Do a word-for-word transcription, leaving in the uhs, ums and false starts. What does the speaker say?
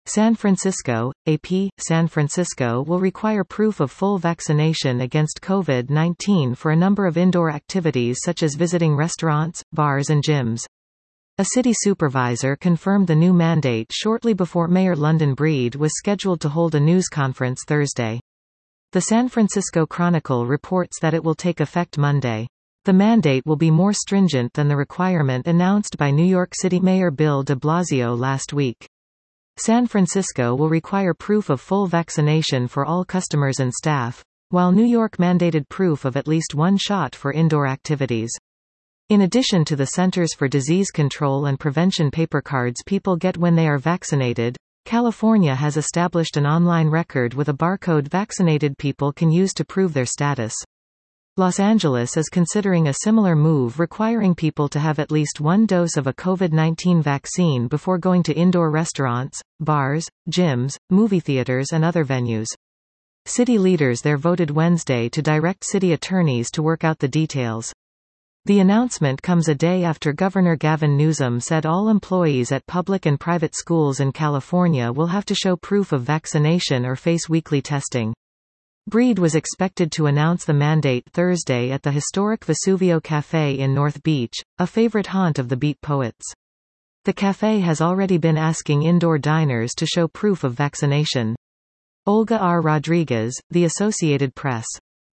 San Francisco, A P. San Francisco will require proof of full vaccination against COVID nineteen for a number of indoor activities such as visiting restaurants, bars and gyms. A city supervisor confirmed the new mandate shortly before Mayor London Breed was scheduled to hold a news conference Thursday. The San Francisco Chronicle reports that it will take effect Monday. The mandate will be more stringent than the requirement announced by New York City Mayor Bill de Blasio last week. San Francisco will require proof of full vaccination for all customers and staff, while New York mandated proof of at least one shot for indoor activities. In addition to the Centers for Disease Control and Prevention paper cards people get when they are vaccinated, California has established an online record with a barcode vaccinated people can use to prove their status. Los Angeles is considering a similar move requiring people to have at least one dose of a COVID nineteen vaccine before going to indoor restaurants, bars, gyms, movie theaters and other venues. City leaders there voted Wednesday to direct city attorneys to work out the details. The announcement comes a day after Governor Gavin Newsom said all employees at public and private schools in California will have to show proof of vaccination or face weekly testing. Breed was expected to announce the mandate Thursday at the historic Vesuvio Café in North Beach, a favorite haunt of the Beat Poets. The café has already been asking indoor diners to show proof of vaccination. Olga R. Rodriguez, The Associated Press.